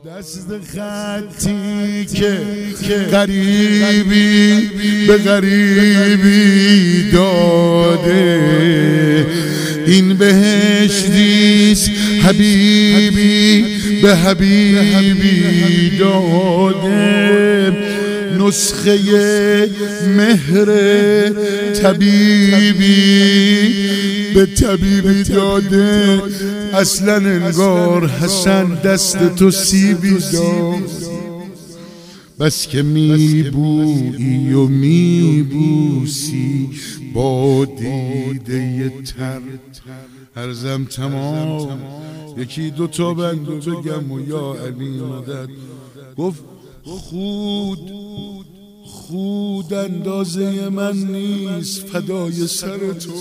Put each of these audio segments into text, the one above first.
دست خطی که غریبی به غریبی داده، این بهشتیست حبیبی به حبیبی داده، نسخه مهر طبیبی به طبیبی داده. اصلا انگار حسن دست تو سیبی داد، بس که میبویی و میبوسی با دیده تر. عرضم تمام یکی دوتا بندو بگم و یا علی مدد. گفت خود اندازه من نیست فدای سر تو.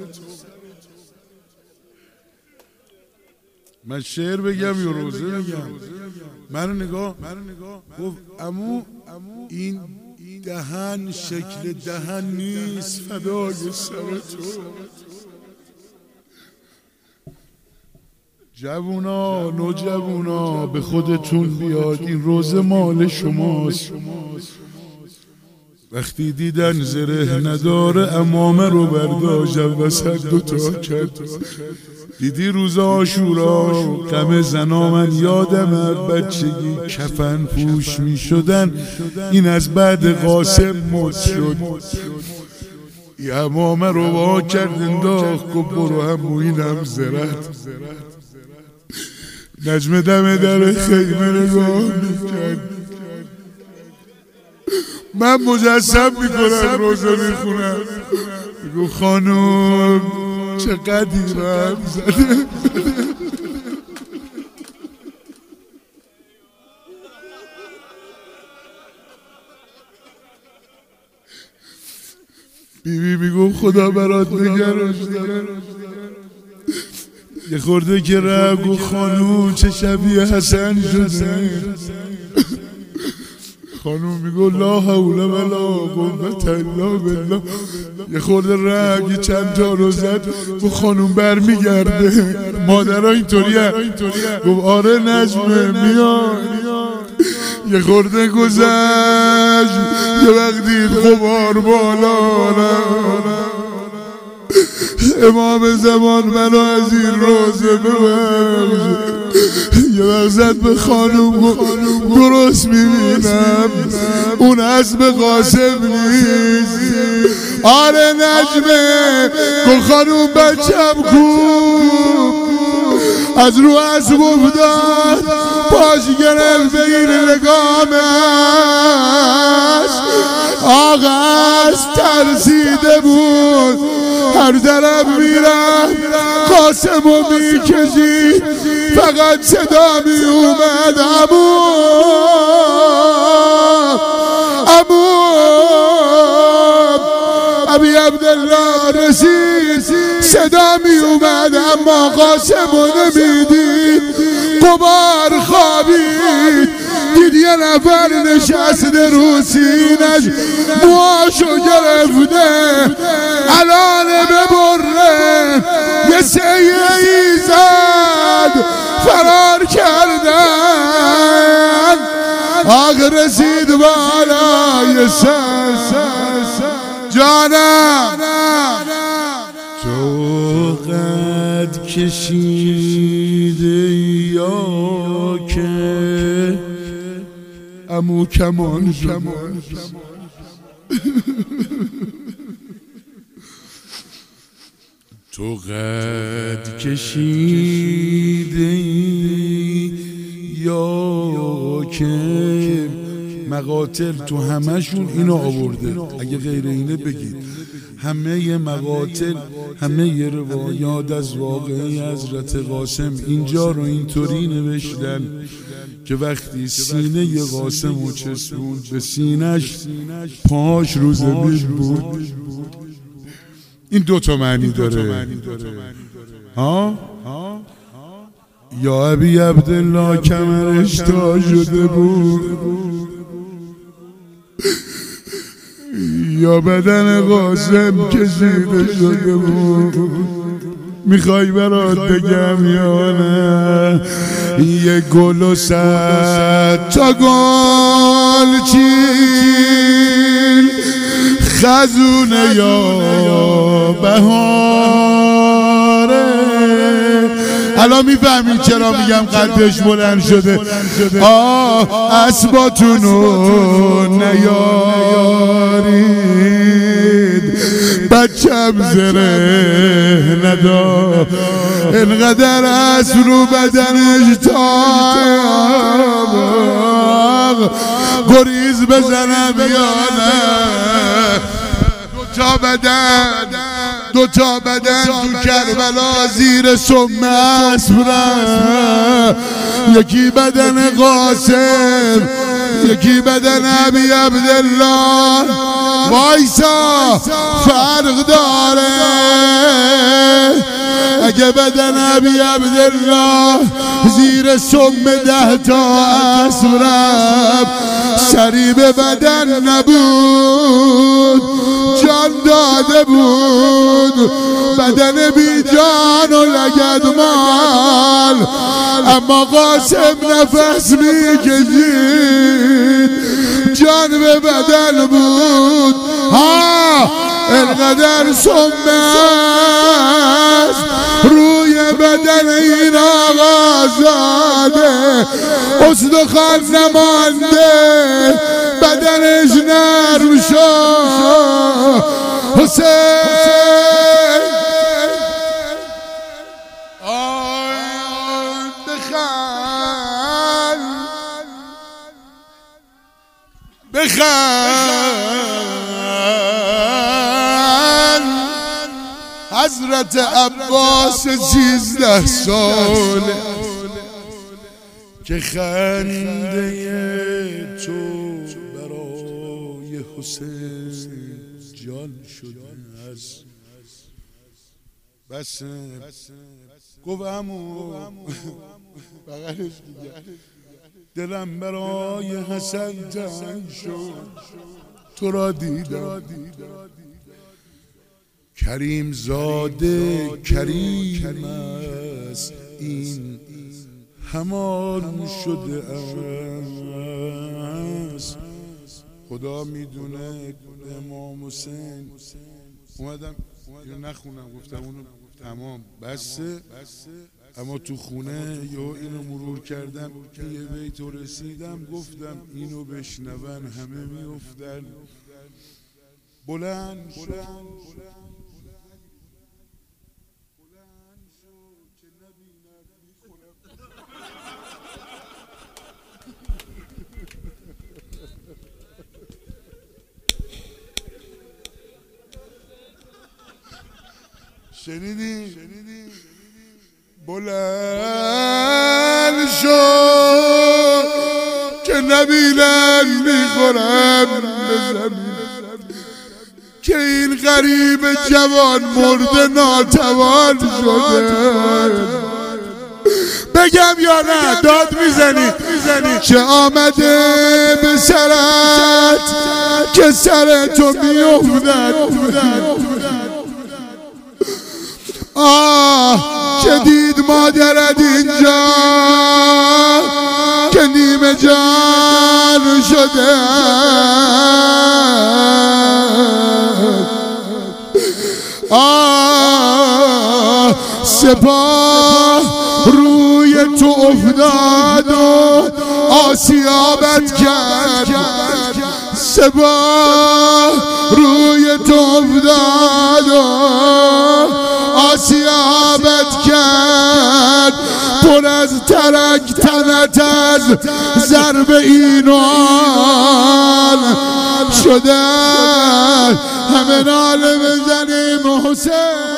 من شعر بگم یا روزه بگم؟ من نگاه گفت امو این دهن شکل دهن نیست فدای سر تو. جوونا نوجوونا به خودتون بیاد، این روزه مال شماست. وقتی دیدن زره نداره امامه رو برداشت وسط دوتا کرد. دیدی روز عاشورا غم زنا من یادمه بچگی کفن پوش می شدن، این از بعد قاسم مد شد. ای امامه رو وا کرد انداخت گفت برو همو اینم زرد. نجم دم در خیمه نگاه میکرد. من مجسم میکنم روزه میخونم، بگو خانم چقدر دیرم زده. بیبی میگو خدا برات نگرش داره. یه خورده که رگو خانوم چه شبیه حسن شده. خانوم میگو لا حول ولا قوة الا بالله. یه خورده رگ چند تا رو زد و خانوم برمیگرده. مادرها اینطوریه. گفت آره نجمه میاد. یه خورده گذشت یه وقتی غبار بالا امام زمان منو از این روزه ببخش. یه وقت زد به خانوم درست میبینم اون اسم قاسم نیست. آره نجمه گل خانوم بچم خوب از رو اسب افتاد پاش گرفت به این لگامش. آقا اسب ترسیده بود هر طرف میرفت قاسمو میکشید فقط صدا میومد ابی عبدالله رسید. صدا میومد اما قاسمو نمیدید. غبار خوابید دید یه نفر نشسته رو سینش موهاشو گرفته الان ببره. یه سیهی زد فرار کردن. آق رسید بالای سر جانم تو قد کشیده یا که امو کمان تو قد کشیده یا که مقاتل تو همشون اینو آورده. اگه غیر اینه بگید همه مقاتل همه روایات از واقعه حضرت قاسم اینجا رو اینطوری نوشتن که وقتی سینه قاسم و چسبون به سینش پاش رو زمین بود. این دوتا معنی داره. یا ابی عبدالله کمرش تا شده بود یا بدن قاسم کشیده شده بود. میخوای برات بگم یا نه؟ یه گل و 100 تا گل چین، خزونه یا بهاره. الان میفهمید چرا میگم قدش بلند شده. اسباتونو نیارید، بچم زره ندار، اینقدر از رو بدنش تاب، گریز بزنم یا نه؟ دو تا بدن تو کربلا زیر سم اسبرم، یکی بدن قاسم، یکی بدن ابی عبدالله. وایسا فرق داره، اگه بدن ابی عبدالله زیر سم 10 تا اسبرم، سری به بدن نبود، جان داده بود، بدن بی جان و لگدمال. اما قاسم نفس میکشید، جان به بدن بود. اینقدر سم است روی بدن این آقازاده، استخوان نمانده، بدنش نرم شد. حسین بخند، حضرت عباس 13 ساله که خنده تو برای حسین جان شده است. بس گفت عمو بغلش دیگه، دلم برای حسن تنگ شد، تو را دیدم. کریم زاده کریم است، این همان شده است. خدا میدونه امام حسین. اومدم اینو نخونم، گفتم اونو تمام بسه، اما تو خونه یا اینو مرور کردم، یه بیت رسیدم، گفتم اینو بشنون همه میافتن. بلند شنیدی؟ بلند شد که نبینن میخورم به زمین، که این غریب جوان مرده ناتوان شده. بگم یا نه؟ داد میزنی چه آمده به سرت که سر تو میافتد. که دید مادرت اینجا که نیمه جان شده. سپاه روی تو افتاد و آسیابت کرد، سپاه روی تو افتاد و آسیابت کرد. پر از ترک تنت از ضرب اینان شده. همه ناله بزنیم حسین.